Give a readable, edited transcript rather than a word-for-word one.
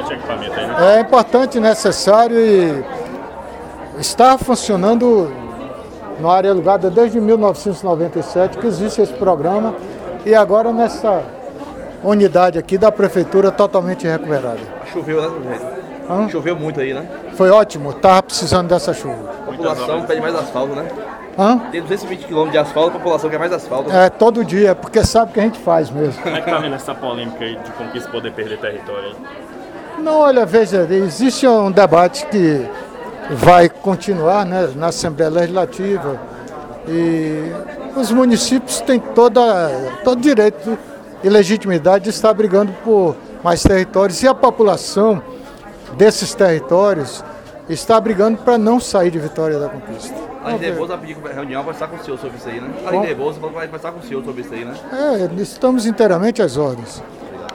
importante equipamento aí, né? É importante, necessário e está funcionando na área alugada desde 1997 que existe esse programa e agora nessa unidade aqui da prefeitura totalmente recuperada. Choveu, né, gente? Choveu muito aí, né? Foi ótimo, estava precisando dessa chuva. A população pede mais asfalto, né? Hã? Tem 220 km de asfalto, a população quer mais asfalto. É, todo dia, porque sabe que a gente faz mesmo. Como é que tá vendo essa polêmica aí de Conquista poder perder território aí? Não, olha, veja, existe um debate que vai continuar, né, na Assembleia Legislativa e os municípios têm todo direito e legitimidade de estar brigando por mais territórios e a população desses territórios está brigando para não sair de Vitória da Conquista. A Aline Rebouças vai pedir reunião, vai estar com o senhor sobre isso aí, né? A Aline Rebouças vai estar com o senhor sobre isso aí, né? Estamos inteiramente às ordens.